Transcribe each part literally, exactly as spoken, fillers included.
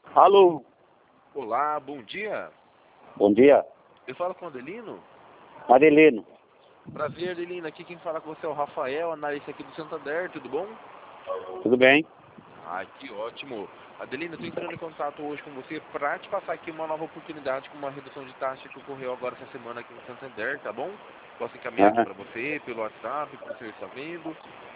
Alô, Olá, bom dia. bom dia. Eu falo com o Adelino. Adelino, Prazer, Adelino. Aqui quem fala com você é o Rafael, analista aqui do Santander, tudo bom? tudo bem? Ai, que ótimo. Adelino, eu estou entrando em contato hoje com você para te passar aqui uma nova oportunidade com uma redução de taxa que ocorreu agora essa semana aqui no Santander, tá bom? Posso encaminhar aqui Aham. para você, pelo WhatsApp, para você estar vendo.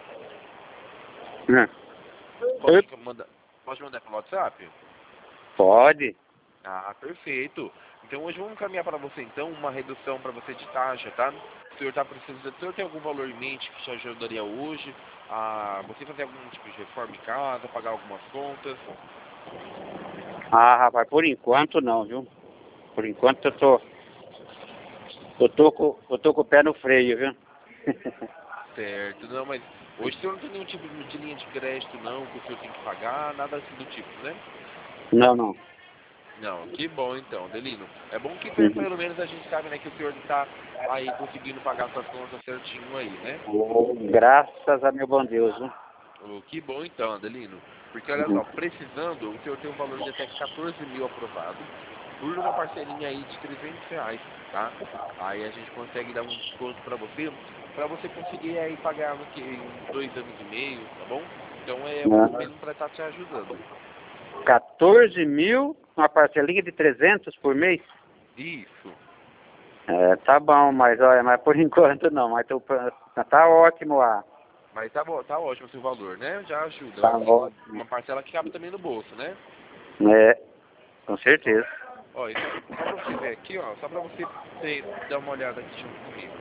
Aham. Posso Eu- te mandar, posso te mandar pelo WhatsApp? Pode? Ah, perfeito. Então hoje vamos encaminhar para você então uma redução para você de taxa, tá? O senhor está precisando, o senhor tem algum valor em mente que te ajudaria hoje a você fazer algum tipo de reforma em casa, pagar algumas contas? Ah, rapaz, por enquanto não, viu? Por enquanto eu tô, eu tô com, eu tô com o pé no freio, viu? Certo, não, mas hoje o senhor não tem nenhum tipo de linha de crédito não, que o senhor tem que pagar, nada assim do tipo, né? Não, não. Não, que bom então, Delino. É bom que pe- Uhum. pelo menos a gente sabe, né, que o senhor está aí conseguindo pagar suas contas certinho aí, né? Oh, graças a meu bom Deus, viu? Oh, que bom então, Adelino. Porque olha Uhum. só, precisando, o senhor tem um valor de até quatorze mil aprovado por uma parcelinha aí de trezentos reais, tá? Aí a gente consegue dar um desconto para você, para você conseguir aí pagar no que, em dois anos e meio, tá bom? Então é bom Ah, mesmo para estar te ajudando. quatorze mil, uma parcelinha de trezentos por mês? Isso. É, tá bom, mas olha, mas por enquanto não, mas tô, tá ótimo lá. Mas tá bom, tá ótimo esse valor, né? Já ajuda, Tá assim, ótimo. uma parcela que cabe também no bolso, né? É, com Ó, certeza. ó, e só, só pra você ver aqui, ó, só pra você ter, dar uma olhada aqui junto comigo.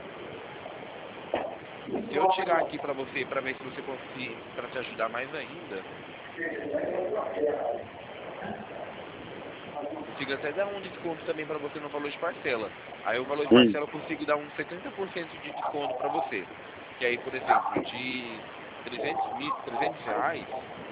Se eu tirar aqui pra você, pra ver se você conseguir, pra te ajudar mais ainda, consigo até dar um desconto também pra você no valor de parcela. Aí o valor de Hum. parcela eu consigo dar uns setenta por cento de desconto pra você. Que aí, por exemplo, de trezentos mil, trezentos reais,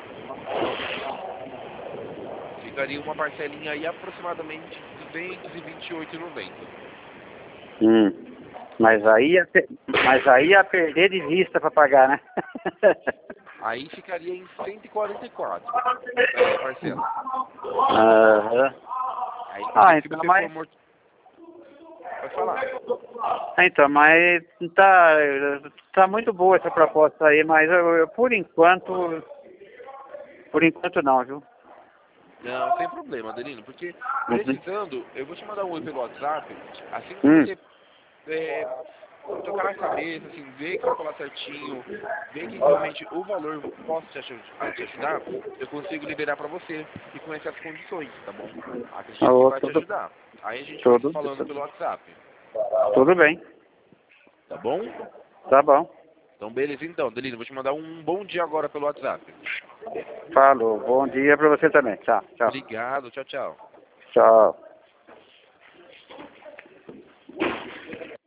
ficaria uma parcelinha aí aproximadamente de duzentos e vinte e oito reais e noventa centavos. Hum. Mas aí ia, per- mas aí ia perder de vista para pagar, né? Aí ficaria em cento e quarenta e quatro é, parcela. Aham. Aí, Ah, inclusive, se então, você for mas, morto, pode falar. então, mas tá, tá muito boa essa proposta aí, mas eu, eu, por enquanto, por enquanto não, viu? Não, sem problema, Adelino, porque Uhum. precisando, eu vou te mandar um oi pelo WhatsApp, assim que Hum. você é, tocar na cabeça, assim, ver que calcular certinho, ver que realmente o valor possa te, aju- a te ajudar, eu consigo liberar pra você e com essas condições, tá bom? Acredito que Oh, vai te tudo, ajudar. Aí a gente vai se tudo, falando tudo, pelo WhatsApp, tudo bem, tá bom? tá bom. Então, beleza então, Adelino, vou te mandar um bom dia agora pelo WhatsApp. Falou, bom dia para você também. Tchau, tchau, Obrigado, tchau, tchau. tchau.